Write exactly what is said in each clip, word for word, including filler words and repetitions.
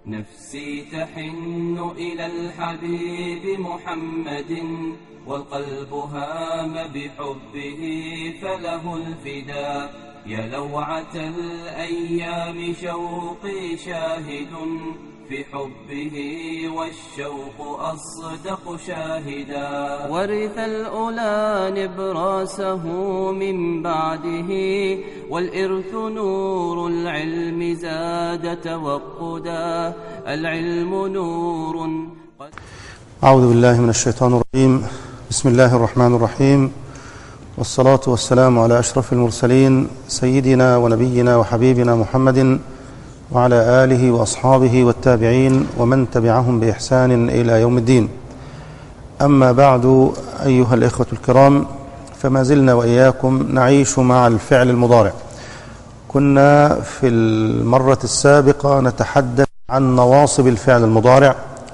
نفسي تحن إلى الحبيب محمد والقلب هام بحبه فله الفداء. يا لوعة الأيام شوقي شاهد في حبه والشوق أصدق شاهدا. ورث الأولى نبراسه من بعده والإرث نور العلم زاد توقدا. العلم نور. أعوذ بالله من الشيطان الرجيم. بسم الله الرحمن الرحيم، والصلاة والسلام على أشرف المرسلين سيدنا ونبينا وحبيبنا محمد وعلى آله وأصحابه والتابعين ومن تبعهم بإحسان إلى يوم الدين. أما بعد، أيها الإخوة الكرام، فما زلنا وإياكم نعيش مع الفعل المضارع. كنا في المرة السابقة نتحدث عن نواصب الفعل المضارع،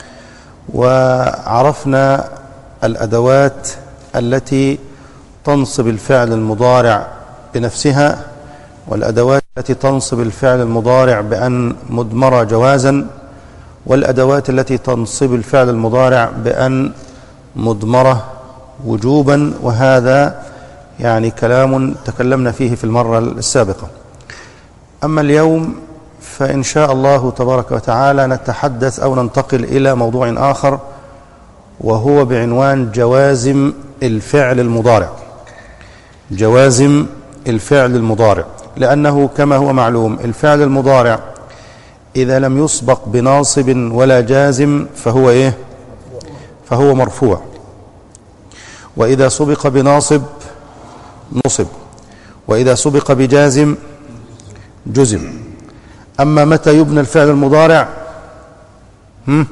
وعرفنا الأدوات التي تنصب الفعل المضارع بنفسها، والأدوات التي تنصب الفعل المضارع بأن مدمرة جوازا، والأدوات التي تنصب الفعل المضارع بأن مدمرة وجوبا، وهذا يعني كلام تكلمنا فيه في المرة السابقة. أما اليوم فإن شاء الله تبارك وتعالى نتحدث أو ننتقل إلى موضوع آخر، وهو بعنوان جوازم الفعل المضارع. جوازم الفعل المضارع، لأنه كما هو معلوم الفعل المضارع إذا لم يسبق بناصب ولا جازم فهو إيه؟ فهو مرفوع، وإذا سبق بناصب نصب، وإذا سبق بجازم جزم. أما متى يبنى الفعل المضارع؟ هم؟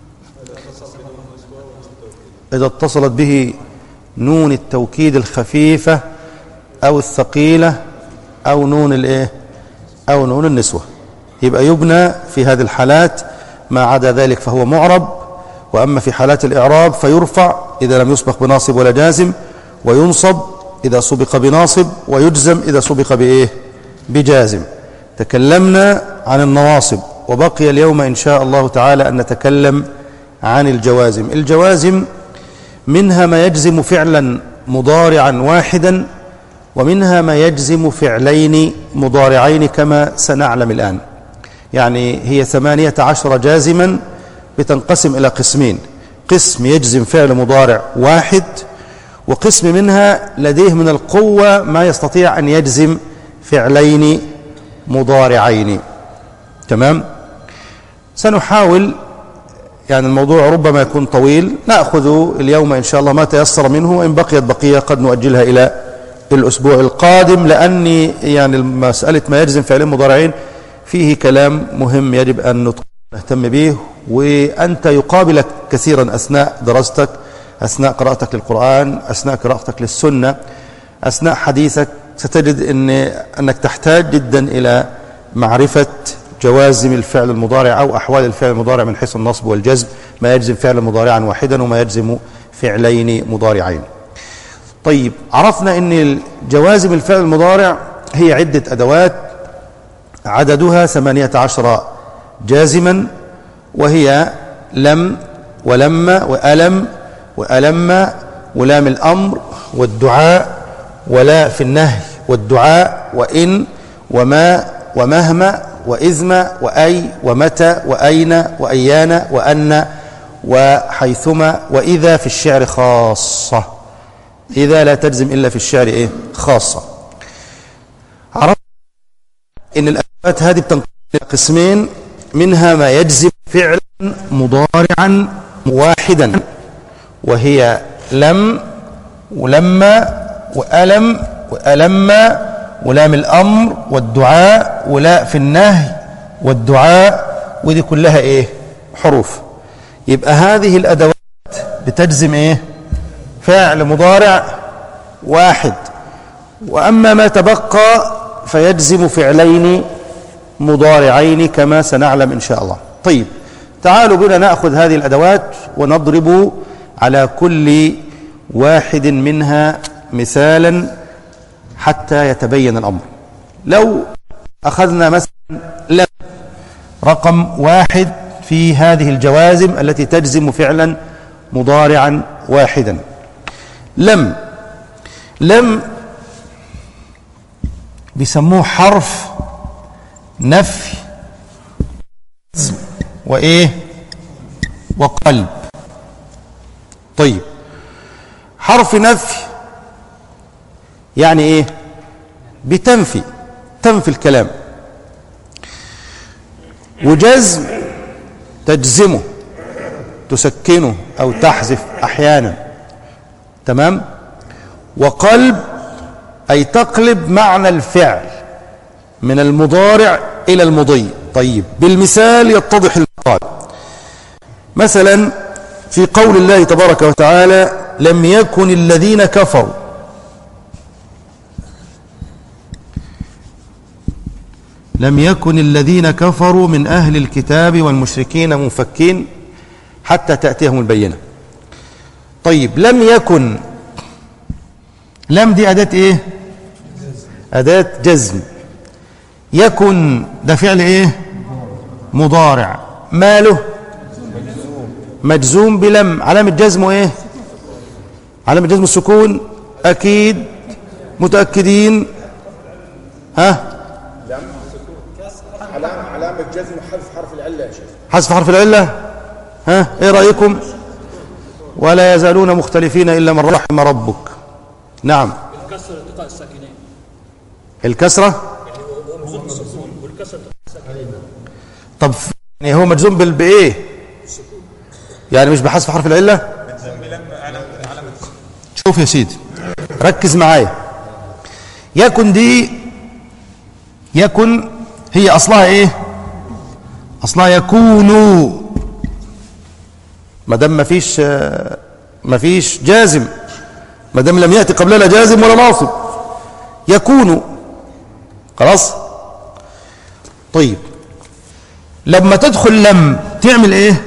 إذا اتصلت به نون التوكيد الخفيفة أو الثقيلة أو نون الإيه؟ أو نون النسوة، يبقى يبنى في هذه الحالات. ما عدا ذلك فهو معرب. وأما في حالات الإعراب فيرفع إذا لم يسبق بناصب ولا جازم، وينصب إذا سبق بناصب، ويجزم إذا سبق بإيه؟ بجازم. تكلمنا عن النواصب، وبقي اليوم إن شاء الله تعالى أن نتكلم عن الجوازم. الجوازم منها ما يجزم فعلا مضارعا واحدا، ومنها ما يجزم فعلين مضارعين كما سنعلم الآن. يعني هي ثمانية عشر جازما بتنقسم إلى قسمين: قسم يجزم فعل مضارع واحد، وقسم منها لديه من القوة ما يستطيع أن يجزم فعلين مضارعين. تمام؟ سنحاول، يعني الموضوع ربما يكون طويل، نأخذ اليوم إن شاء الله ما تيسر منه، وإن بقيت بقية قد نؤجلها إلى الأسبوع القادم، لأني يعني مسألة ما يجزم فعلين مضارعين فيه كلام مهم يجب أن نهتم به، وأنت يقابلك كثيرا أثناء دراستك، أثناء قراءتك للقرآن، أثناء قراءتك للسنة، أثناء حديثك، ستجد إن أنك تحتاج جدا إلى معرفة جوازم الفعل المضارع أو أحوال الفعل المضارع من حيث النصب والجزم، ما يجزم فعلا مضارعا واحدا وما يجزم فعلين مضارعين. طيب، عرفنا أن جوازم الفعل المضارع هي عدة أدوات، عددها ثمانية عشر جازما، وهي لم ولما وألم وألم ولام الأمر والدعاء ولا في النهي والدعاء وإن وما ومهما وإذما وأي ومتى وأين وأيان وأن وحيثما وإذا في الشعر خاصة. إذا لا تجزم إلا في الشعر إيه؟ خاصة. عرفت إن الأدوات هذه بتنقسم إلى قسمين: منها ما يجزم فعلا مضارعا واحدا، وهي لم ولما وألم وألم ولام الأمر والدعاء ولا في النهي والدعاء، ودي كلها إيه؟ حروف. يبقى هذه الأدوات بتجزم إيه؟ فعل مضارع واحد. وأما ما تبقى فيجزم فعلين مضارعين كما سنعلم إن شاء الله. طيب، تعالوا بنا نأخذ هذه الأدوات ونضرب على كل واحد منها مثالا حتى يتبين الأمر. لو أخذنا مثلا لم رقم واحد في هذه الجوازم التي تجزم فعلا مضارعا واحدا. لم لم بيسموه حرف نفي وإيه وقلب. طيب حرف نفي يعني إيه؟ بتنفي تنفي الكلام، وجزم تجزمه تسكنه أو تحذف أحيانا، تمام. وقلب أي تقلب معنى الفعل من المضارع إلى المضي. طيب بالمثال يتضح المقال. مثلا في قول الله تبارك وتعالى لم يكن الذين كفروا، لم يكن الذين كفروا من أهل الكتاب والمشركين منفكين حتى تأتيهم البينة. طيب لم يكن، لم دي أداة إيه؟ أداة جزم. يكن ده فعل إيه؟ مضارع. ماله؟ مجزوم بلم. علامة جزمه إيه؟ علامة جزم السكون. أكيد متأكدين. ها؟ علامة جزم حذف حرف العلة يا شيخ. حذف حرف العلة. ها ايه رأيكم؟ ولا يزالون مختلفين إلا من رحم ربك. نعم. الكسرة التقاء الساكنين. الكسرة طب يعني هو مجزوم بإيه؟ يعني مش بحذف حرف العلة. شوف يا سيدي ركز معايا. يكن دي، يكن هي أصلها إيه؟ أصلها يكونوا، ما دام ما فيش ما فيش جازم، ما دام لم يأتي قبلها لا جازم ولا ناصب، يكونوا خلاص. طيب لما تدخل لم تعمل إيه؟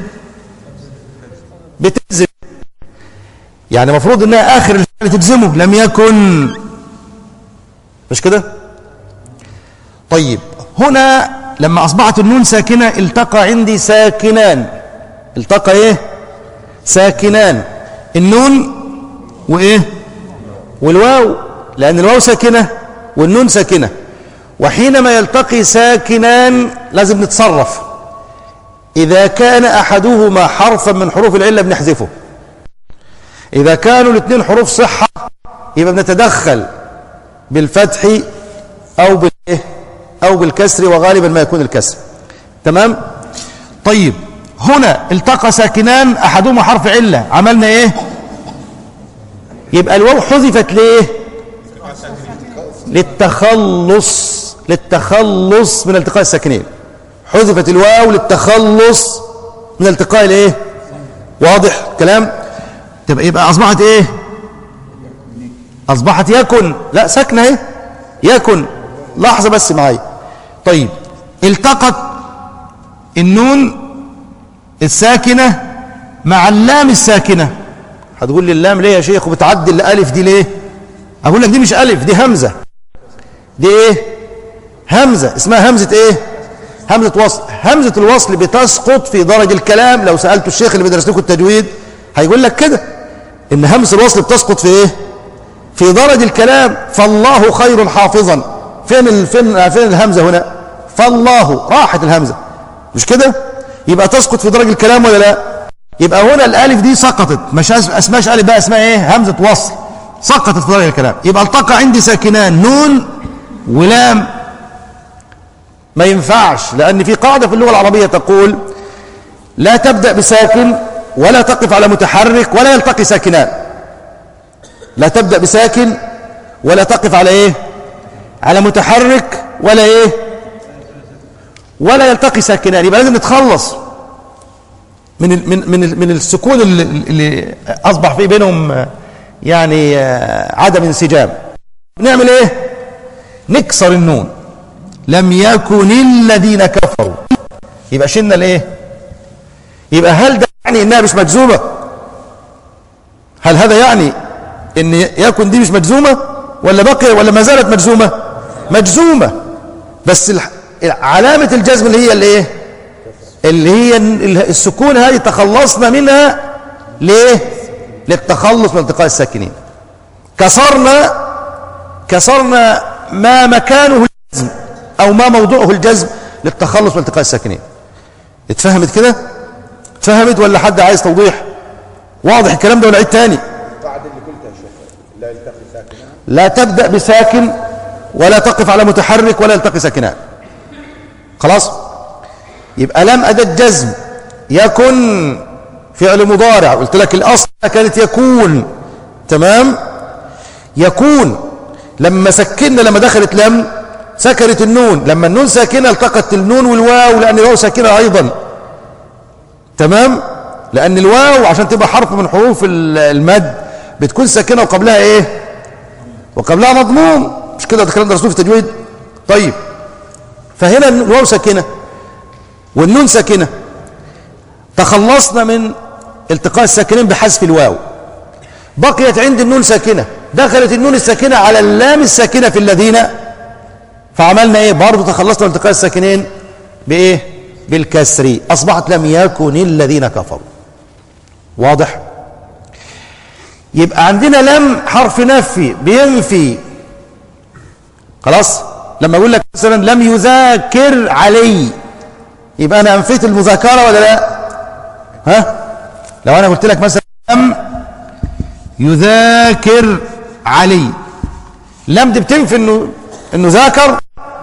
بتجزم، يعني المفروض إنها آخر الفعل تجزمه. لم يكن، مش كده؟ طيب هنا لما أصبحت النون ساكنة التقى عندي ساكنان. التقى إيه؟ ساكنان، النون وإيه؟ والواو، لأن الواو ساكنة والنون ساكنة. وحينما يلتقي ساكنان لازم نتصرف. إذا كان أحدهما حرفا من حروف العلة بنحذفه. إذا كانوا الاثنين حروف صحة يبقى بنتدخل بالفتح أو بالإيه؟ أو بالكسر، وغالبا ما يكون الكسر. تمام؟ طيب هنا التقى ساكنان أحدهما حرف علة، عملنا إيه؟ يبقى الواو حذفت ليه؟ للتخلص للتخلص من التقاء الساكنين. حذفت الواو للتخلص من التقاء الايه؟ واضح الكلام؟ تبقى يبقى أصبحت إيه؟ أصبحت يكن. لا ساكنة اهي يكن. لحظة بس معايا. طيب التقت النون الساكنة مع اللام الساكنة. هتقول لي اللام ليه يا شيخ وبتعدل الألف دي ليه؟ أقول لك دي مش ألف، دي همزة. دي إيه؟ همزة، اسمها همزة إيه؟ همزة وصل. همزة الوصل بتسقط في درج الكلام. لو سألت الشيخ اللي بيدرس لكم التجويد هيقول لك كده، إن همزة الوصل بتسقط في إيه؟ في درج الكلام. فالله خير حافظا. فين ال... فين فين الهمزة هنا؟ فالله، راحت الهمزة، مش كده؟ يبقى تسقط في درج الكلام ولا لا؟ يبقى هنا الالف دي سقطت، مش اسمهاش الف بقى، اسمها ايه؟ همزة وصل، سقطت في درج الكلام. يبقى التقى عندي ساكنان نون ولام. ما ينفعش، لان في قاعدة في اللغة العربية تقول لا تبدأ بساكن ولا تقف على متحرك ولا يلتقي ساكنان. لا تبدأ بساكن ولا تقف على ايه؟ على متحرك ولا ايه؟ ولا يلتقي ساكنان. يبقى لازم نتخلص من من من من السكون اللي, اللي اصبح فيه بينهم يعني عدم انسجام. نعمل ايه؟ نكسر النون. لم يكن الذين كفروا. يبقى شلنا الايه؟ يبقى هل ده يعني انها مش مجزومه؟ هل هذا يعني ان يكن دي مش مجزومه ولا بقي ولا ما زالت مجزومه؟ مجزومه، بس علامه الجزم اللي هي الايه؟ اللي هي السكون هذه تخلصنا منها ليه؟ للتخلص من التقاء الساكنين. كسرنا كسرنا ما مكانه الجزم او ما موضوعه الجزم للتخلص من التقاء الساكنين. اتفهمت كده؟ اتفهمت ولا حد عايز توضيح؟ واضح الكلام ده ولا عيد تاني؟ القاعده اللي قلتها يا شيخ لا يلتقي ساكنان، لا تبدا بساكن ولا تقف على متحرك ولا يلتقي ساكنان. خلاص؟ يبقى لم أداة جزم يكن فعل مضارع، قلت لك الأصل كانت يكون. تمام؟ يكون لما سكننا لما دخلت لم سكنت النون، لما النون ساكنة التقت النون والواو لأن الواو ساكنة أيضا. تمام؟ لأن الواو عشان تبقى حرف من حروف المد بتكون ساكنة وقبلها إيه؟ وقبلها مضموم، مش كده؟ ده الكلام ده رسول في التجويد. طيب فهنا الواو ساكنة والنون ساكنة، تخلصنا من التقاء الساكنين بحذف الواو، بقيت عند النون ساكنة، دخلت النون الساكنة على اللام الساكنة في الذين، فعملنا ايه؟ برضه تخلصنا من التقاء الساكنين بايه؟ بالكسر، اصبحت لم يكن الذين كفروا. واضح؟ يبقى عندنا لم حرف نفي بينفي. خلاص؟ لما اقول لك مثلا لم يذاكر علي، يبقى انا انفيت المذاكره ولا لا؟ ها؟ لو انا قلت لك مثلا لم يذاكر علي، لم دي بتنفي انه انه ذاكر،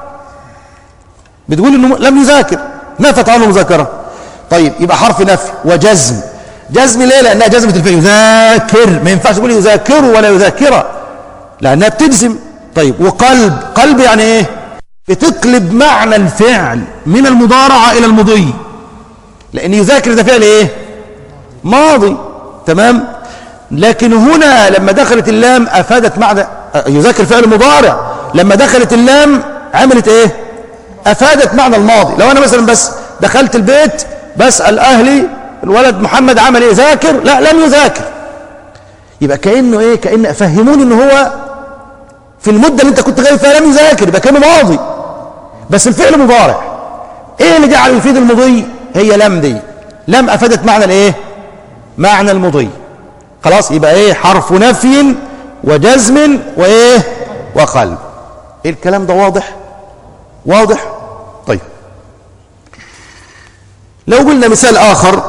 بتقول انه لم يذاكر، نفت عنه مذاكره. طيب يبقى حرف نفي وجزم. جزم ليه؟ لانها جزمه الفعل يذاكر، ما ينفعش تقول يذاكر ولا يذاكر لانها بتجزم. طيب وقلب، قلب يعني ايه؟ بتقلب معنى الفعل من المضارعه الى المضي، لان يذاكر ده فعل ايه؟ ماضي. تمام؟ لكن هنا لما دخلت اللام افادت معنى يذاكر فعل مضارع، لما دخلت اللام عملت ايه؟ افادت معنى الماضي. لو انا مثلا بس دخلت البيت بسال اهلي الولد محمد عمل ايه؟ ذاكر؟ لا لم يذاكر. يبقى كانه ايه؟ كان افهموني ان هو في المده اللي انت كنت غايب فيها لم يذاكر، يبقى كانه ماضي بس الفعل مضارع. ايه اللي جعل يفيد المضي؟ هي لم دي، لم افادت معنى الايه؟ معنى المضي. خلاص؟ يبقى ايه؟ حرف نفي وجزم وايه؟ وقلب. ايه الكلام ده واضح؟ واضح؟ طيب لو قلنا مثال اخر.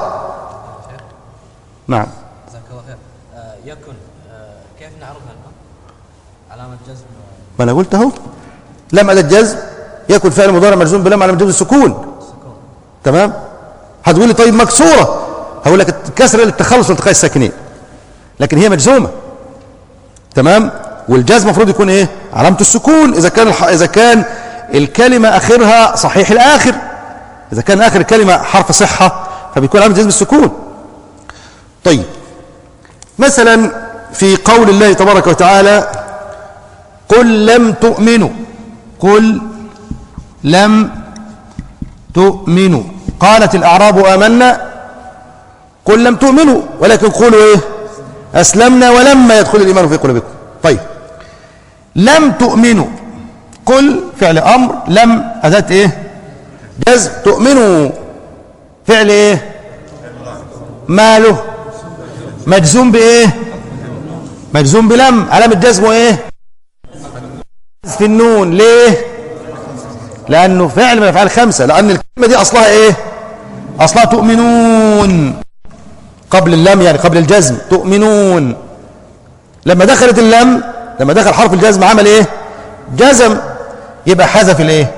نعم. جزاك الله خير. آه يكن آه كيف نعرفها الان؟ علامه جزم. ما انا قلت اهو لم أداة جزم يكن فعل مضارع مجزوم بلام علامه جزم السكون. تمام؟ هتقول لي طيب مكسوره، هقول لك الكسره للتخلص من التقاء الساكنين، لكن هي مجزومه. تمام؟ والجزم المفروض يكون ايه؟ علامه السكون اذا كان الح... اذا كان الكلمه اخرها صحيح الاخر، اذا كان اخر الكلمه حرف صحه فبيكون علامه جزم السكون. طيب مثلا في قول الله تبارك وتعالى قل لم تؤمنوا، قل لم تؤمنوا، قالت الأعراب آمنا، قل لم تؤمنوا ولكن قولوا ايه؟ أسلمنا ولما يدخل الإيمان في قلوبكم. طيب لم تؤمنوا، قل فعل أمر، لم أداة ايه؟ جزم، تؤمنوا فعل ايه؟ ماله؟ مجزوم بايه؟ مجزوم بلم، علامة جزمه ايه؟ في النون. ليه؟ لأنه فعل من أفعال خمسة، لأن الكلمة دي أصلها إيه؟ أصلها تؤمنون قبل اللام، يعني قبل الجزم تؤمنون. لما دخلت اللام، لما دخل حرف الجزم عمل إيه؟ جزم، يبقى حذف الإيه؟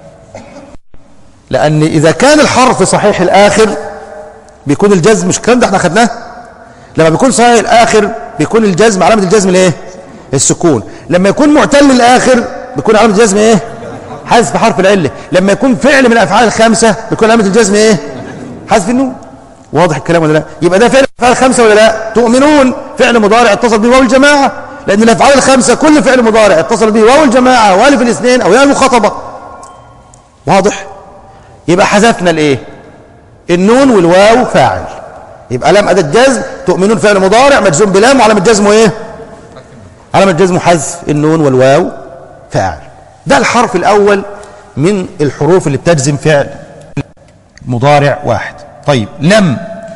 لأن إذا كان الحرف صحيح الآخر بيكون الجزم، مش الكلام ده احنا أخدناه؟ لما بيكون صحيح الآخر بيكون الجزم علامة الجزم الإيه؟ السكون. لما يكون معتل الآخر بيكون علامة الجزم إيه؟ حذف حرف العله. لما يكون فعل من الافعال الخمسه بيكون علامه الجزم ايه؟ حذف النون. واضح الكلام ولا لا؟ يبقى ده فعل من الافعال الخمسه ولا لا؟ تؤمنون فعل مضارع اتصل به واو الجماعه، لان الافعال الخمسه كل فعل مضارع اتصل به واو الجماعه والف الاثنين او ياء المخاطبه. واضح؟ يبقى حذفنا الايه؟ النون والواو فاعل، يبقى لام اداه جزم، تؤمنون فعل مضارع مجزوم بلام وعلامه جزمه ايه؟ علامه جزمه حذف النون والواو فاعل. ده الحرف الأول من الحروف اللي بتجزم فعل. مضارع واحد. طيب لم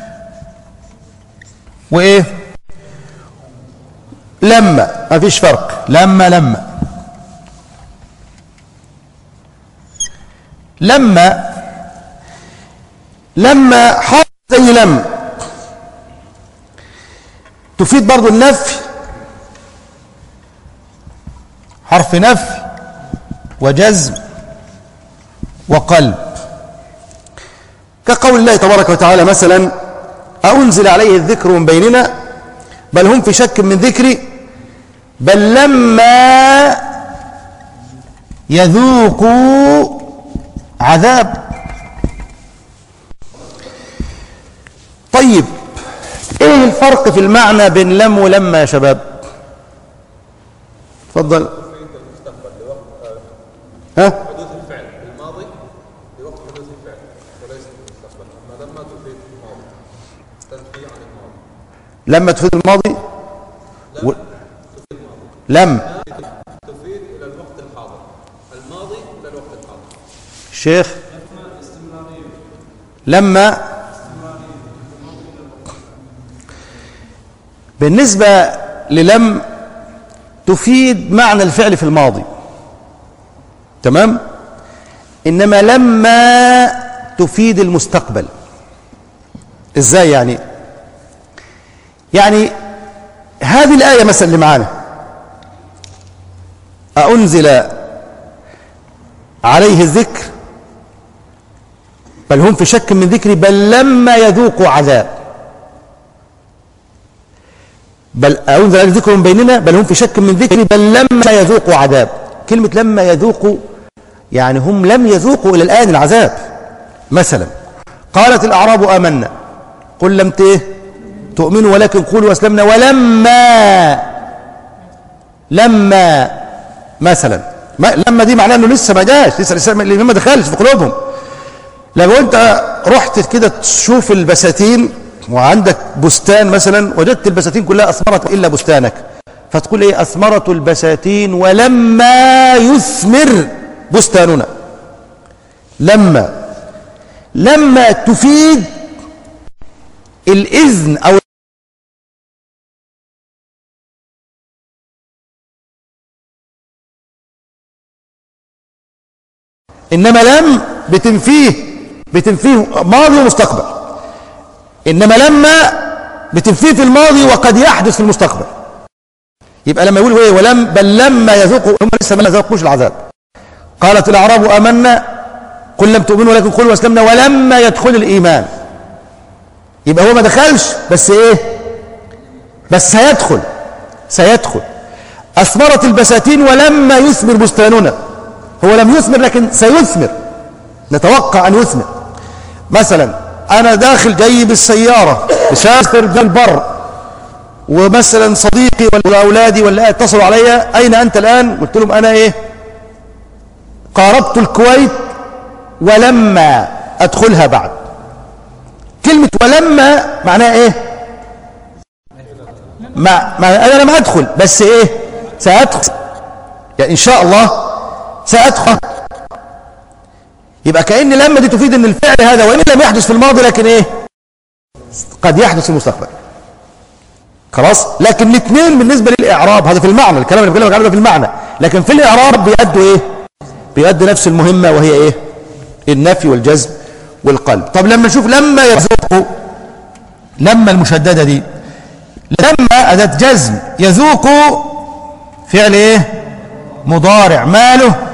وإيه؟ لما، ما فيش فرق. لما لما لما لما حرف زي لم تفيد برضو النفي، حرف نفي وجزم وقلب، كقول الله تبارك وتعالى مثلا: أنزل عليه الذكر من بيننا بل هم في شك من ذكري بل لما يذوقوا عذاب. طيب ايه الفرق في المعنى بين لم ولما يا شباب؟ تفضل. ها؟ حدوث الفعل الماضي لوقت حدوث الفعل وليس المستقبل. أما لما تفيد الماضي تنفي عن الماضي. لما تفيد الماضي و... لم تفيد إلى الوقت الحاضر، الماضي إلى الوقت الحاضر. شيخ لما بالنسبة للم تفيد معنى الفعل في الماضي، تمام؟ إنما لما تفيد المستقبل. إزاي يعني؟ يعني هذه الآية مثلا اللي معانا: أنزل عليه الذكر بل هم في شك من ذكري بل لما يذوقوا عذاب. بل أنزل عليه الذكر من بيننا بل هم في شك من ذكري بل لما يذوقوا عذاب. كلمة لما يذوقوا يعني هم لم يذوقوا إلى الآن العذاب. مثلا قالت الأعراب آمنا قل لم تؤمنوا ولكن قولوا أسلمنا ولما لما مثلا ما لما دي معناه أنه لسه ما جاش، لسه الإسلام ما دخلش في قلوبهم. لو أنت رحت كده تشوف البساتين وعندك بستان مثلا وجدت البساتين كلها أثمرت إلا بستانك، فتقول إيه؟ أثمرت البساتين ولما يثمر بستاننا. لما لما تفيد الإذن أو إنما لم بتنفيه بتنفيه ماضي ومستقبل، إنما لما بتنفيه في الماضي وقد يحدث في المستقبل. يبقى لما يقولوا إيه؟ ولم بل لما يذوقوا، هم لسه ما ذوقوش العذاب. قالت الأعراب آمنا قل لم تؤمنوا ولكن قولوا أسلمنا ولما يدخل الإيمان. يبقى هو ما دخلش بس إيه؟ بس سيدخل سيدخل. أثمرت البساتين ولما يثمر بستاننا. هو لم يثمر لكن سيثمر، نتوقع أن يثمر. مثلا أنا داخل جاي بالسيارة مسافر بالبر، ومثلا صديقي ولا أولادي ولا اتصلوا علي: أين أنت الآن؟ قلت لهم أنا إيه؟ قاربت الكويت ولما أدخلها بعد. كلمة ولما معناها إيه؟ ما ما أنا لم أدخل بس إيه؟ سأدخل، يعني إن شاء الله سأدخل. يبقى كأن لما دي تفيد أن الفعل هذا وإن لم يحدث في الماضي لكن إيه؟ قد يحدث في المستقبل. خلاص؟ لكن الاثنين بالنسبة للإعراب، هذا في المعنى، الكلام اللي بكلمك عنه في المعنى، لكن في الإعراب بيأدوا إيه؟ بيأدوا نفس المهمة، وهي إيه؟ النفي والجزم والقلب. طب لما نشوف لما يذوقوا، لما المشددة دي، لما أداة جزم، يذوقوا فعل إيه؟ مضارع، ماله؟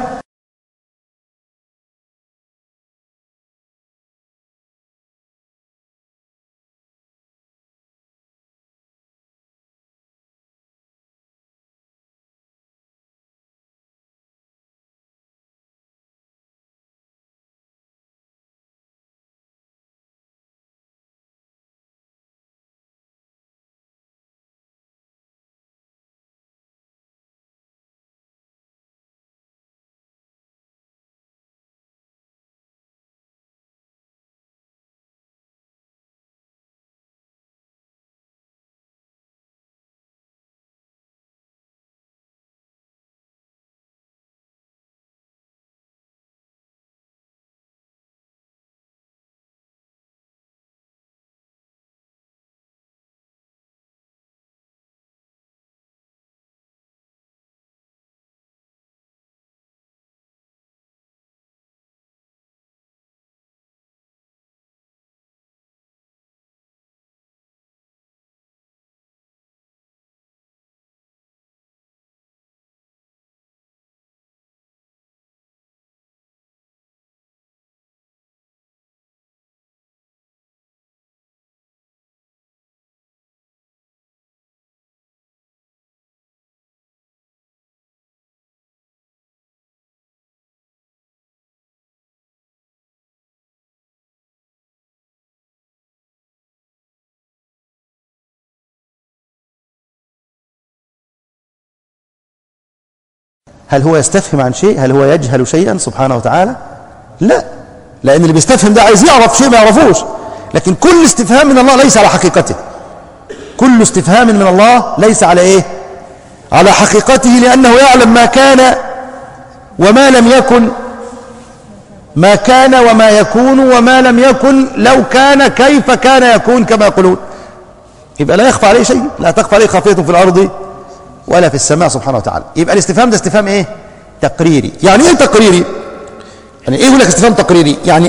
هل هو يستفهم عن شيء؟ هل هو يجهل شيئا سبحانه وتعالى؟ لا، لأن اللي بيستفهم ده عايز يعرف شيء ما يعرفوش. لكن كل استفهام من الله ليس على حقيقته، كل استفهام من الله ليس على ايه؟ على حقيقته، لأنه يعلم ما كان وما لم يكن، ما كان وما يكون وما لم يكن لو كان كيف كان يكون كما يقولون. يبقى لا يخفى عليه شيء، لا تخفى عليه خافية في الأرض ولا في السماء سبحانه وتعالى. يبقى الاستفهام ده استفهام ايه؟ تقريري. يعني ايه تقريري؟ يعني ايه يقول لك استفهام تقريري؟ يعني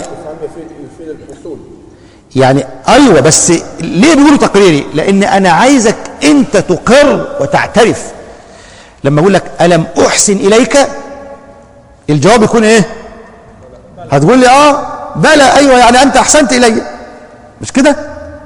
يعني ايوه، بس ليه بيقولوا تقريري؟ لان انا عايزك انت تقر وتعترف. لما اقول لك الم احسن اليك، الجواب يكون ايه؟ هتقول لي اه بلى ايوه، يعني انت احسنت الي، مش كده؟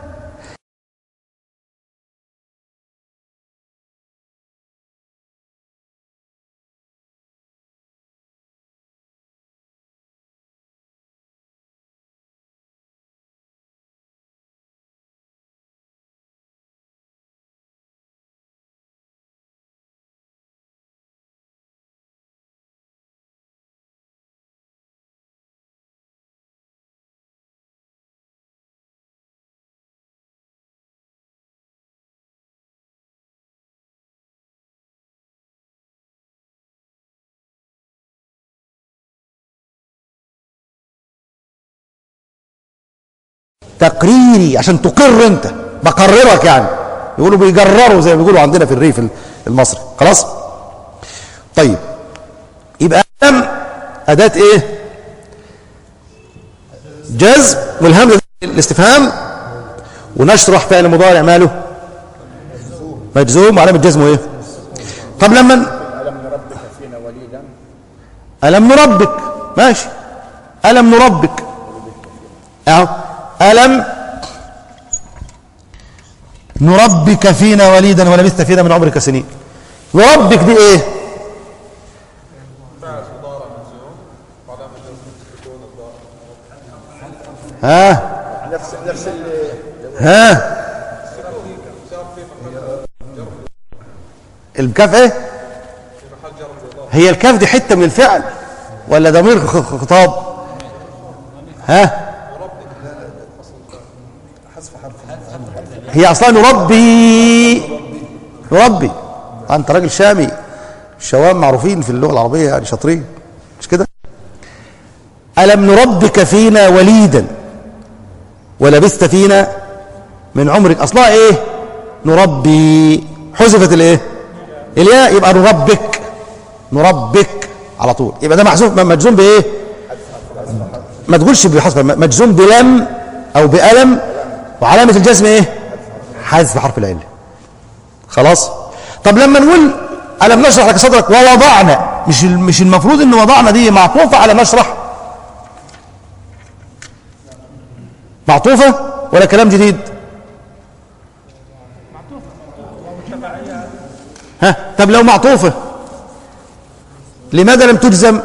تقريري عشان تقر انت، بقررك يعني، يقولوا بيجرروا زي ما بيقولوا عندنا في الريف المصري. خلاص؟ طيب، يبقى ألم أداة ايه؟ جزم، والهمزة الاستفهام، ونشرح فعل مضارع ماله مجزوم وعلامة جزمه ايه؟ طب لما ألم نربك فينا وليدا، ألم نربك، ماشي، ألم نربك اهو، ألم نربك فينا وليدا ولبثت فينا من عمرك سنين. نربك دي ايه؟ ها نفس نفس ها الكاف ايه؟ هي الكاف دي حته من الفعل ولا ضمير خطاب؟ ها هي اصلا نربي، نربي. انت راجل شامي، الشوام معروفين في اللغه العربيه يعني شاطرين، مش كده؟ ألم نربك فينا وليدا ولبثت فينا من عمرك، اصلها ايه؟ نربي، حذفت الايه؟ الياء، يبقى نربك، نربك على طول. يبقى ده محذوف مجزوم بايه؟ ما تقولش بحذف، مجزوم بلم او بألم، وعلامه الجزم ايه؟ حذف حرف العله. خلاص؟ طب لما نقول ألم نشرح لك صدرك ووضعنا، مش مش المفروض ان وضعنا دي معطوفه على نشرح؟ معطوفه ولا كلام جديد؟ ها، طب لو معطوفه لماذا لم تجزم؟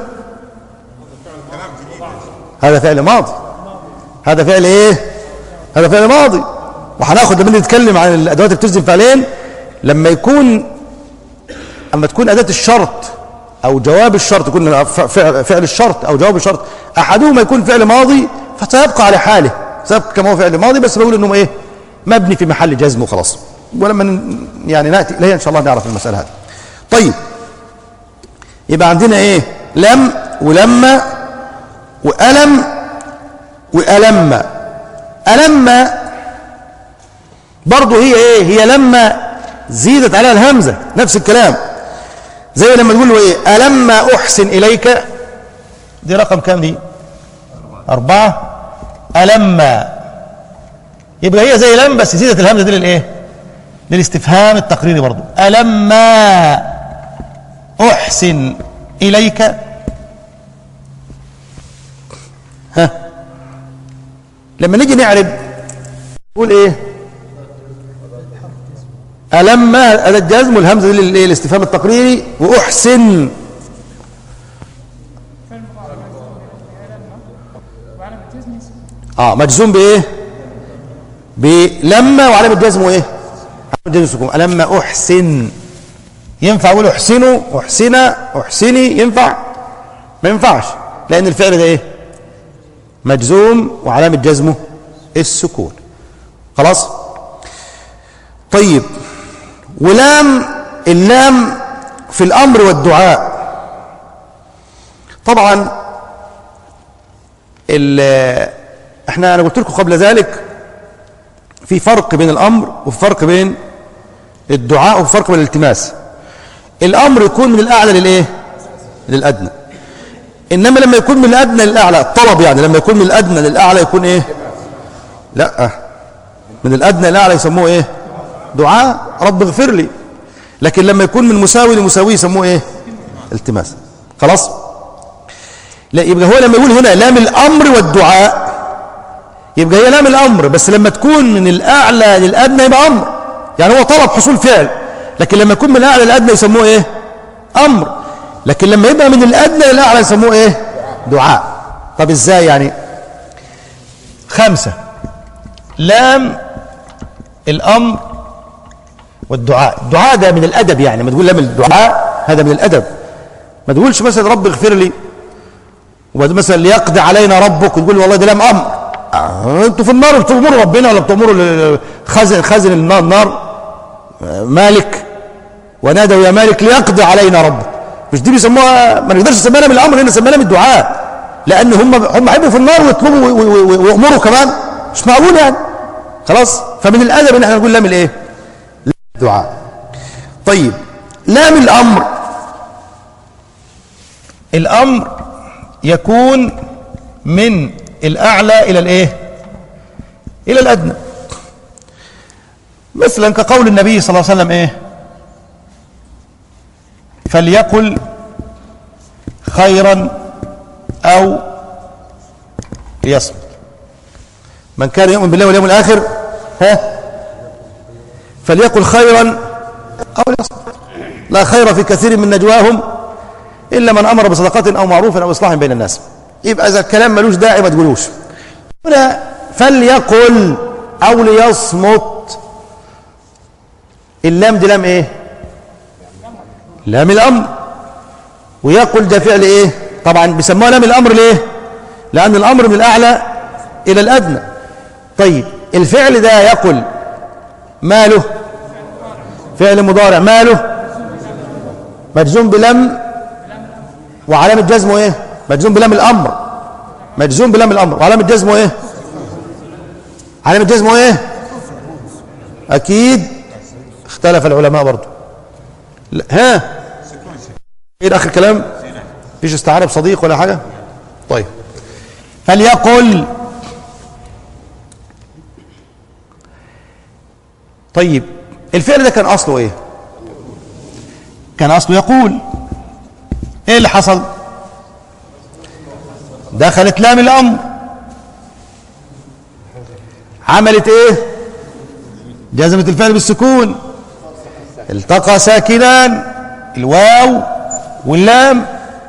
هذا فعل ماضي، هذا فعل ايه؟ هذا فعل ماضي. وهناخد لما نتكلم عن الادوات اللي بتجزم فعلين، لما يكون اما تكون اداه الشرط او جواب الشرط، يكون فعل, فعل الشرط او جواب الشرط احدهما يكون فعل ماضي، فسيبقى على حاله، سيبقى كما هو فعل ماضي، بس بقول انه ايه؟ مبني في محل جزم وخلاص. ولما يعني ناتي اليها ان شاء الله نعرف المساله هذه. طيب، يبقى عندنا ايه؟ لم ولما وألم وألم. ألم برضه هي ايه؟ هي لما زيدت عليها الهمزة، نفس الكلام، زي لما تقول له ايه؟ ألم أحسن إليك، دي رقم كام دي؟ أربعة. ألم، يبقى هي زي لم بس زيدت الهمزة دي للايه؟ للاستفهام التقريري برضه. ألم أحسن إليك، ها، لما نيجي نعرب نقول ايه؟ ألم أداة جزم والهمزة دي للايه؟ الاستفهام التقريري. وأحسن اه مجزوم بايه؟ بلما وعلامة جزمه ايه؟ علامة جزم السكون. ألم أحسن ينفع اقول احسنوا احسنا احسني؟ ينفع؟ ما ينفعش، لان الفعل ده ايه؟ مجزوم وعلامه جزمه السكون. خلاص. طيب، ولام اللام في الامر والدعاء طبعا احنا انا قلت لكم قبل ذلك في فرق بين الامر وفي فرق بين الدعاء وفي فرق بين الالتماس. الامر يكون من الاعلى للايه؟ للادنى. انما لما يكون من الادنى للاعلى، الطلب يعني لما يكون من الادنى للاعلى يكون ايه؟ لا، من الادنى للاعلى يسموه ايه؟ دعاء، رب اغفر لي. لكن لما يكون من مساوي لمساوي يسموه ايه؟ التماس. خلاص. لا، يبقى هو لما يقول هنا لام الامر والدعاء يبقى هي لام الامر، بس لما تكون من الاعلى للادنى يبقى امر، يعني هو طلب حصول فعل. لكن لما يكون من الاعلى للادنى يسموه ايه؟ امر. لكن لما يبقى من الادنى للاعلى يسموه ايه؟ دعاء. طب ازاي يعني؟ خمسه: لام الامر والدعاء. الدعاء ده من الادب، يعني ما تقول لام الدعاء هذا من الادب. ما تقولش مثلا رب اغفر لي وبعد مثلا ليقضي علينا ربك وتقول والله ده لام امر. آه انتوا في النار بتؤمروا ربنا ولا بتؤمروا خازن خازن النار النار مالك، ونادوا يا مالك ليقضي علينا ربك. مش دي بيسموها؟ ما نقدرش نسميها من الامر، هنا نسميها من الدعاء، لان هم هم هيبقوا في النار ويطلبوا ويؤمروا كمان، مش معقول يعني. خلاص. فمن الادب ان احنا نقول لام الايه؟ لام الدعاء. طيب، لام الامر، الامر يكون من الاعلى الى الايه؟ الى الادنى. مثلا كقول النبي صلى الله عليه وسلم ايه؟ فليقل خيرا او ليصمت. من كان يؤمن بالله واليوم الاخر ها فليقل خيرا او ليصمت. لا خير في كثير من نجواهم الا من امر بصدقه او معروف او اصلاح بين الناس. يبقى اذا الكلام ملوش داعي ما تقولوش. هنا فليقل او ليصمت، اللام دي لام ايه؟ لام الامر. ويقل ده فعل ايه؟ طبعا بيسموها لام الامر ليه؟ لان الامر من الاعلى الى الادنى. طيب، الفعل ده يقل ماله؟ فعل مضارع، ماله؟ مجزوم بلم وعلامه جزمه ايه؟ مجزوم بلام الامر، مجزوم بلام الامر وعلامه جزمه ايه؟ علامه جزمه ايه؟ اكيد اختلف العلماء برضه. ها ايه اخر كلام؟ مفيش استعاره بصديق ولا حاجه؟ طيب، فليقل. طيب، الفعل ده كان اصله ايه؟ كان اصله يقول. ايه اللي حصل؟ دخلت لام الامر، عملت ايه؟ جزمت الفعل بالسكون، التقى ساكنان الواو واللام،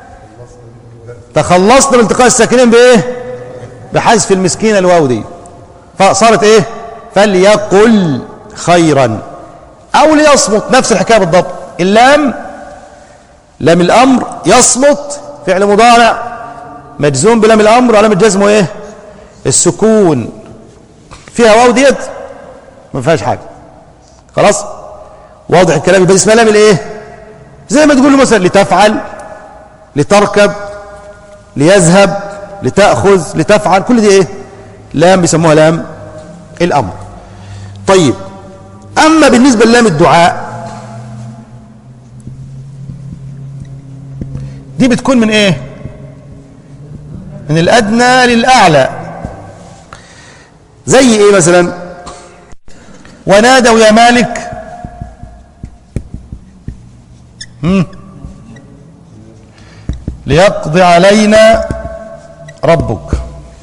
تخلصنا من التقاء الساكنين بايه؟ بحذف المسكينه الواو دي، فصارت ايه؟ فليقل خيرا او ليصمت. نفس الحكايه بالضبط. اللام لام الامر، يصمت فعل مضارع مجزوم بلام الامر وعلامه جزمه ايه؟ السكون. فيها واو ديت ما فيهاش حاجه. خلاص، واضح الكلام. يبقى اسمها لام الايه؟ زي ما تقول له مثلا لتفعل، لتركب، ليذهب، لتأخذ، لتفعل، كل دي ايه؟ لام بيسموها لام الامر. طيب، اما بالنسبه للام الدعاء دي بتكون من ايه؟ من الادنى للاعلى. زي ايه مثلا؟ ونادوا يا مالك هم ليقضي علينا ربك.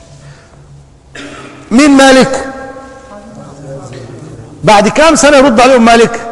مين مالك؟ بعد كام سنة يرد عليهم مالك؟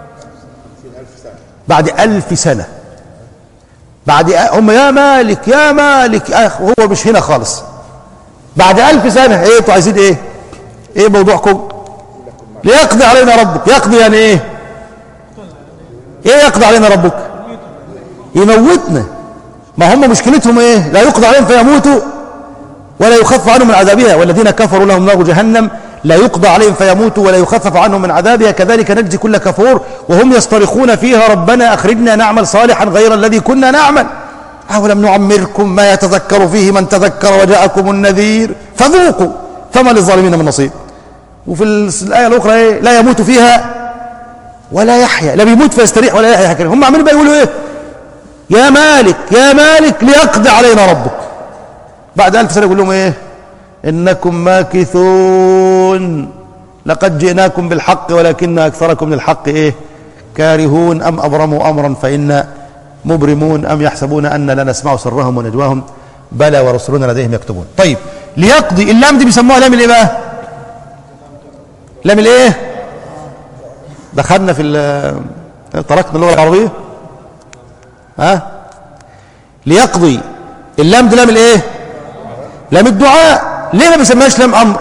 بعد ألف سنة. بعد هم يا مالك يا مالك، هو مش هنا خالص. بعد ألف سنة ايه انتوا عايزين ايه؟ ايه موضوعكم؟ ليقضي علينا ربك. يقضي يعني ايه؟ ايه يقضي علينا ربك؟ يموتنا. ما هم مشكلتهم ايه؟ لا يقضى عليهم فيموتوا ولا يخفف عنهم من عذابها، والذين كفروا لهم نار جهنم لا يقضى عليهم فيموتوا ولا يخفف عنهم من عذابها كذلك نجزي كل كفور وهم يصطرخون فيها ربنا أخرجنا نعمل صالحا غير الذي كنا نعمل أولم نعمركم ما يتذكر فيه من تذكر وجاءكم النذير فذوقوا فما للظالمين من نصيب. وفي الآية الأخرى إيه؟ لا يموت فيها ولا يحيا، لا بيموت فيستريح ولا يحيا هكذا. هم عمالين بقى يقولوا ايه؟ يا مالك يا مالك ليقضي علينا ربك. بعد ألف سنة يقول لهم ايه؟ إنكم ماكثون لقد جئناكم بالحق ولكن أكثركم للحق ايه؟ كارهون أم أبرموا أمرا فإنا مبرمون أم يحسبون أن لا نسمع سرهم ونجواهم بلى ورسلنا لديهم يكتبون. طيب ليقضي، اللام دي بيسموها لام الايه بقى؟ لام الايه؟ دخلنا في تركنا اللغة العربية. ها؟ ليقضي، اللام دي لام الايه؟ لام الدعاء. ليه ما بيسميهاش لام امر؟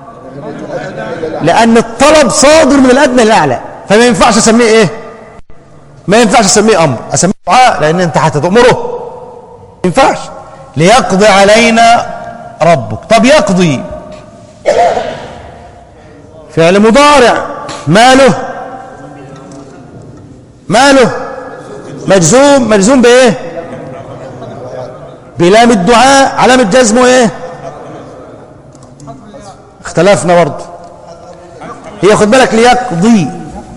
لان الطلب صادر من الادنى للاعلى، فما ينفعش اسميه ايه؟ ما ينفعش اسميه امر، اسميه دعاء لان انت هتأمره. ما ينفعش. ليقضي علينا ربك. طب يقضي فعل مضارع ماله؟ ماله؟ مجزوم. مجزوم بايه؟ بلام الدعاء. علامة جزمه ايه؟ اختلفنا برضه. هي خد بالك ليقضي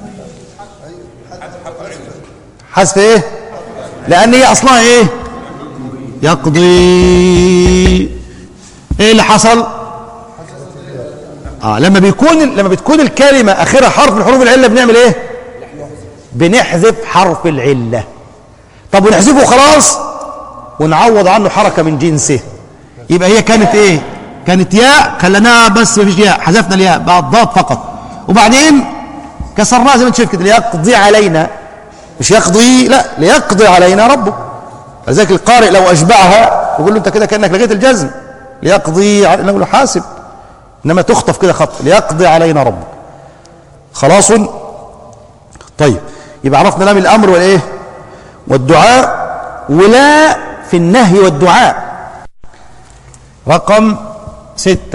حذف ايه؟ لان هي اصلها ايه؟ يقضي. ايه اللي حصل؟ اه لما بيكون لما بتكون الكلمه اخرها حرف من حروف العله بنعمل ايه؟ بنحذف حرف العله. طب ونحذفه خلاص ونعوض عنه حركه من جنسه. يبقى هي كانت ايه؟ كانت ياء خليناها بس مفيش ياء، حذفنا الياء بقى ضاد فقط، وبعدين كسرناها زي ما انت شايف كده ليقضي علينا، مش يقضي، لا ليقضي علينا ربك. لذلك القارئ لو اشبعها يقول له انت كده كانك لغيت الجزم. ليقضي علينا نقول له حاسب، انما تخطف كده خط ليقضي علينا ربك. خلاص. طيب يبقى عرفنا لام الامر والايه؟ والدعاء. ولا في النهي والدعاء. رقم ستة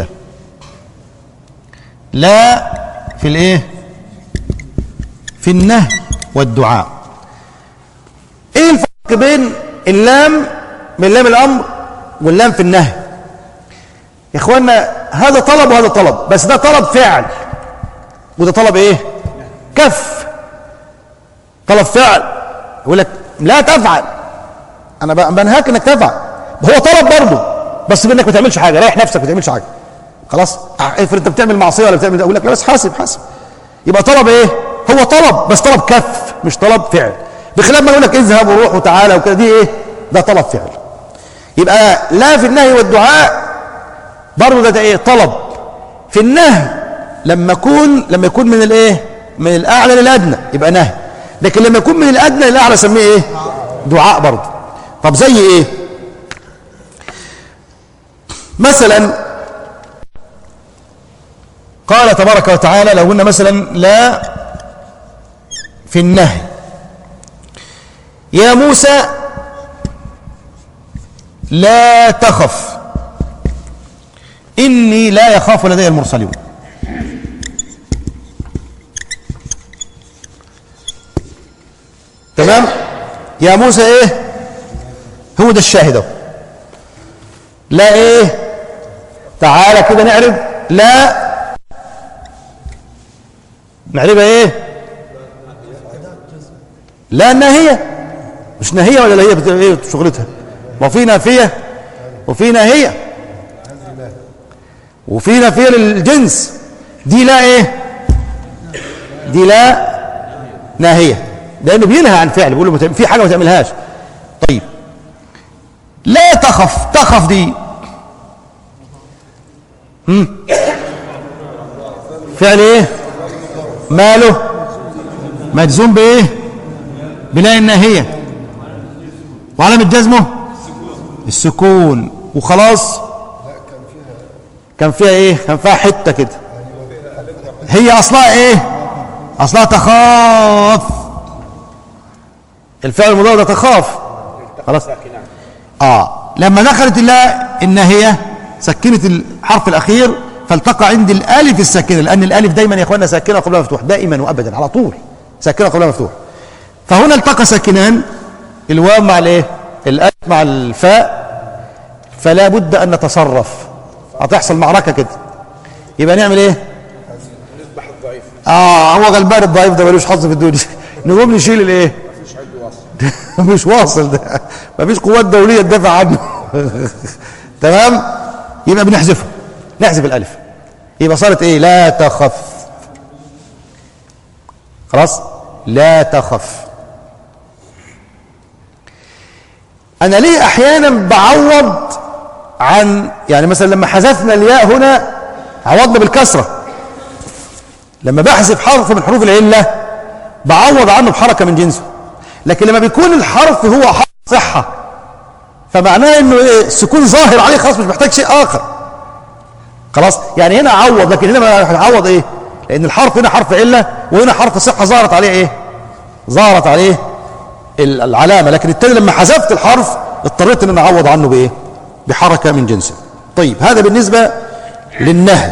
لا في الايه؟ في النهي والدعاء. ايه الفرق بين اللام من لام الامر واللام في النهي؟ يا اخوانا هذا طلب وهذا طلب، بس ده طلب فعل وده طلب ايه؟ كف. طلب فعل يقول لك لا تفعل، انا بنهاك انك تفعل. هو طلب برضه بس بانك ما تعملش حاجه، ريح نفسك ما تعملش حاجه. خلاص افرض انت بتعمل معصيه ولا بتعمل، اقول لك لا بس حاسب حاسب. يبقى طلب ايه؟ هو طلب بس طلب كف مش طلب فعل، بخلاف ما يقول لك اذهب وروح وتعالى وكده، دي ايه؟ ده طلب فعل. يبقى لا في النهي والدعاء برضه ده, ده ايه؟ طلب. في النهي لما يكون لما يكون من الايه؟ من الاعلى للادنى يبقى نهي، لكن لما يكون من الادنى للاعلى سميه ايه؟ دعاء برضه. طب زي ايه؟ مثلا قال تبارك وتعالى لو قلنا مثلا لا في النهي يا موسى لا تخف إني لا يخاف لدي المرسلون. تمام؟ يا موسى ايه؟ هو ده الشاهد. لا ايه؟ تعالى كده نعرف لا، نعرفها ايه؟ لا ناهية، مش ناهية ولا لا هي ايه شغلتها؟ ما في نافية وفي ناهية وفي نافية للجنس. دي لا ايه؟ دي لا ناهية لانه بينهى عن فعل، بيقول له في حاجة ما تعملهاش. طيب لا تخف، تخف دي هم؟ فعل ايه؟ ماله؟ مجزوم بايه؟ بلا الناهية، وعلامة جزمه السكون. وخلاص كان فيها ايه؟ كان فيها حتة كده. هي اصلها ايه؟ اصلها تخاف. الفعل المضارع ده تخاف خلاص. اه لما دخلت اللا الناهيه سكنت الحرف الاخير فالتقى عند الالف الساكنه، لان الالف دايما يا اخوانا ساكنه قبلها مفتوح دائما وابدا على طول ساكنه قبلها مفتوح. فهنا التقى ساكنان الواو مع الايه؟ الالف مع الفاء، فلا بد ان نتصرف، هتحصل معركه كده. يبقى نعمل ايه؟ نذبح الضعيف. اه هو غلبان الضعيف ده ملوش حظ في الدنيا. نقوم نشيل الايه؟ مفيش عنده واصل. مش واصل ده، مفيش قوات دوليه تدافع عنه. تمام؟ يبقى بنحذفه، نحذف الالف، يبقى صارت ايه؟ لا تخف. خلاص؟ لا تخف. انا ليه احيانا بعوض عن، يعني مثلا لما حذفنا الياء هنا عوضنا بالكسره، لما بحذف حرف من حروف العله بعوض عنه بحركه من جنسه. لكن لما بيكون الحرف هو حرف صحه فمعناه انه ايه؟ السكون ظاهر عليه خلاص، مش محتاج شيء اخر. خلاص؟ يعني هنا اعوض، لكن هنا ما هعوض ايه؟ لان الحرف هنا حرف عله وهنا حرف صحه ظهرت عليه ايه؟ ظهرت عليه العلامه. لكن التاني لما حذفت الحرف اضطريت ان انا اعوض عنه بايه؟ بحركه من جنسه. طيب هذا بالنسبه للنهي.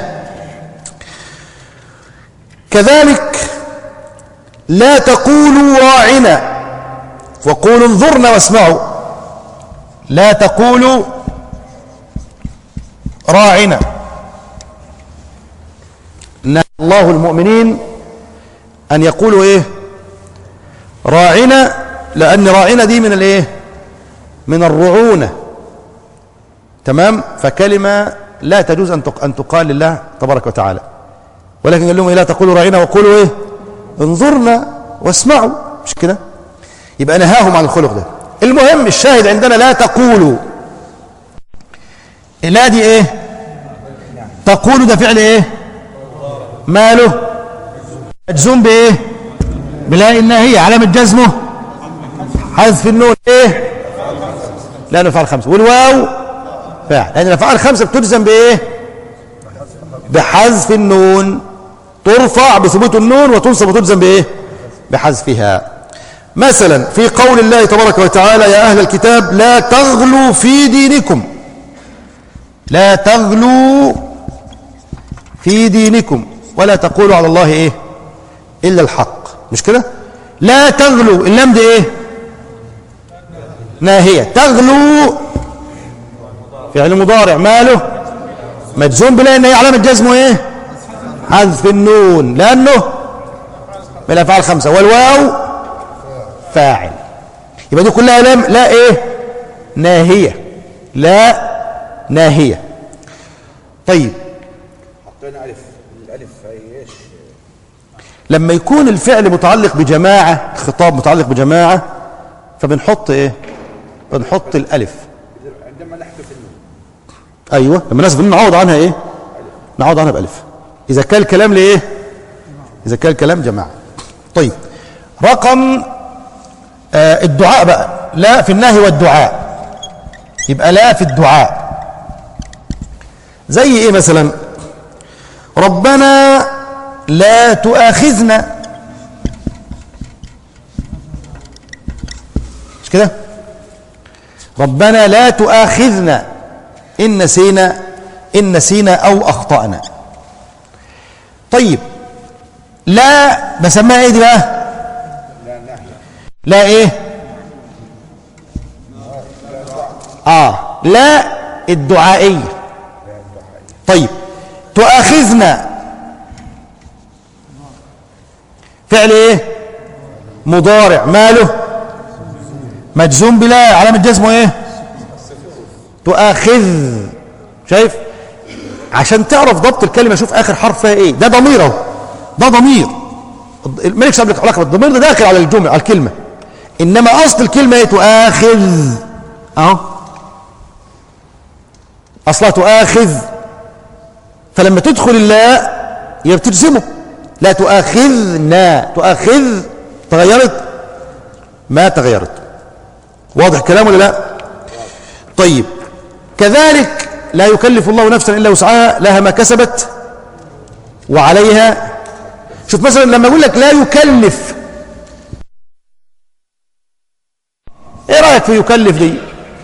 كذلك لا تقولوا راعنا وقولوا انظرنا واسمعوا. لا تقولوا راعنا، نهى الله المؤمنين ان يقولوا ايه؟ راعنا، لان راعنا دي من الايه؟ من الرعونه. تمام؟ فكلمه لا تجوز ان ان تقال لله تبارك وتعالى. ولكن قال لهم لا تقولوا راعنا وقولوا ايه؟ انظرنا واسمعوا، مش كده؟ يبقى نهاهم عن الخلق ده. المهم الشاهد عندنا لا تقولوا. لا دي ايه؟ تقولوا ده فعل ايه؟ ماله؟ مجزوم بايه؟ بلا الناهيه، علامه جزمه حذف النون ايه؟ لانه فعل خمسه، والواو فاعل، لان الافعال الخمسه بتجزم بايه؟ بحذف النون، ترفع بثبوت النون وتنصب وتجزم بايه؟ بحذفها. مثلا في قول الله تبارك وتعالى يا اهل الكتاب لا تغلوا في دينكم. لا تغلوا في دينكم ولا تقولوا على الله ايه؟ الا الحق، مش كده؟ لا تغلوا، اللام دي ايه؟ ناهيه. تغلوا فعل مضارع ماله؟ مجزوم بلا ان هي علامه جزمه ايه؟ حذف النون لانه من الافعال الخمسه، والواو فاعل. يبقى دي كلها لام لا ايه؟ ناهيه. لا ناهيه. طيب حطينا الف، الالف هي ايش؟ لما يكون الفعل متعلق بجماعه، الخطاب متعلق بجماعه، فبنحط ايه؟ بنحط الالف عندما نحذف النون. ايوه لما الناس بنعوض عنها ايه؟ نعوض عنها بالف اذا كان الكلام لايه؟ اذا كان الكلام جماعه. طيب رقم آه الدعاء بقى، لا في النهي والدعاء. يبقى لا في الدعاء زي ايه مثلا؟ ربنا لا تؤاخذنا، مش كده؟ ربنا لا تؤاخذنا إن نسينا إن نسينا أو أخطأنا. طيب لا بسميها إيه دي بقى؟ لا إيه؟ آه لا الدعائية. طيب تؤاخذنا فعل إيه؟ مضارع ماله؟ مجزوم بلا، علامة جزمه إيه؟ تؤاخذ. شايف؟ عشان تعرف ضبط الكلمة شوف آخر حرف فيها إيه. ده ضمير أهو، ده ضمير مالكش علاقة بالضمير، ده داخل على الجملة على الكلمة، إنما أصل الكلمة إيه؟ تؤاخذ أهو، أصلها تؤاخذ. فلما تدخل اللاء يبقى بتجزمه. لا تؤاخذنا، تؤاخذ تغيرت؟ ما تغيرت. واضح كلام ولا لا؟ طيب كذلك لا يكلف الله نفسا الا وسعها لها ما كسبت وعليها. شوف مثلا لما اقول لك لا يكلف، رأيك في يكلف دي؟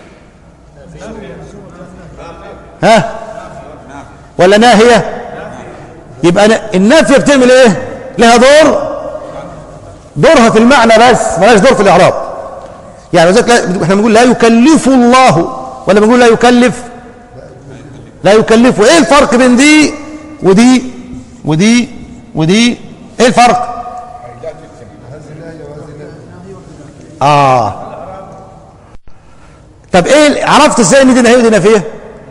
ها ولا ناهية؟ يبقى النافية بتعمل ايه؟ لها دور، دورها في المعنى بس ملاش دور في الإعراب. يعني احنا بنقول لا يكلف الله ولا بنقول لا يكلف؟ لا يكلف. ايه الفرق بين دي ودي ودي ودي؟ ايه الفرق؟ اه طب ايه عرفت ازاي ان دي نهيه ودي نافيه؟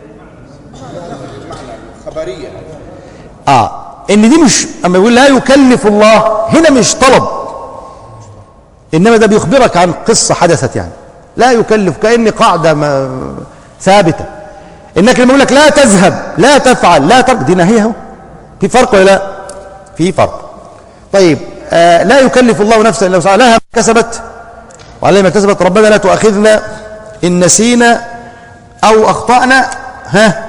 خبريه. اه ان دي مش، اما يقول لا يكلف الله هنا مش طلب، انما ده بيخبرك عن قصه حدثت. يعني لا يكلف كأن قاعده ما ثابته. انك لما يقول لك لا تذهب لا تفعل لا ترك، دي نهيه اهو. في فرق ولا لا؟ في فرق. طيب آه لا يكلف الله نفسا الا وسعها، لها ما كسبت وعليها ما كسبت. ربنا لا تؤاخذنا ان نسينا او اخطانا، ها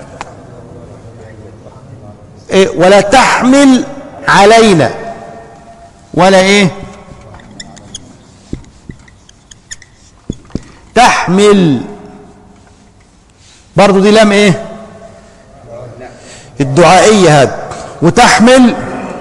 إيه؟ ولا تحمل علينا ولا ايه تحمل، برضو دي لام ايه الدعائيه هذا. وتحمل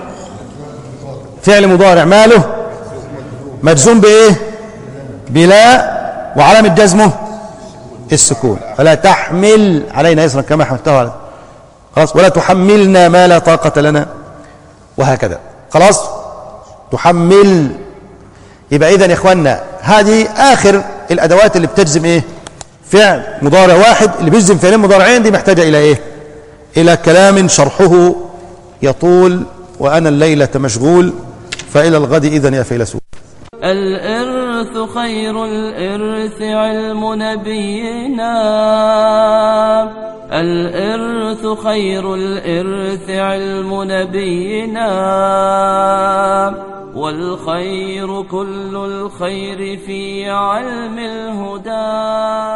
فعل مضارع ماله مجزوم بايه؟ بلا، وعلامه جزمه السكون. فلا تحمل علينا اسرا كما حملته على، خلاص. ولا تحملنا ما لا طاقه لنا، وهكذا. خلاص تحمل. يبقى اذا يا اخواننا هذه اخر الادوات اللي بتجزم ايه؟ فعل مضارع واحد. اللي بيجزم فعلين مضارعين دي محتاجه الى ايه؟ الى كلام شرحه يطول، وانا الليله مشغول، فالى الغد اذا يا فيلسوف. الإرث خير الإرث علم نبينا، الإرث خير الإرث علم نبينا، والخير كل الخير في علم الهدى.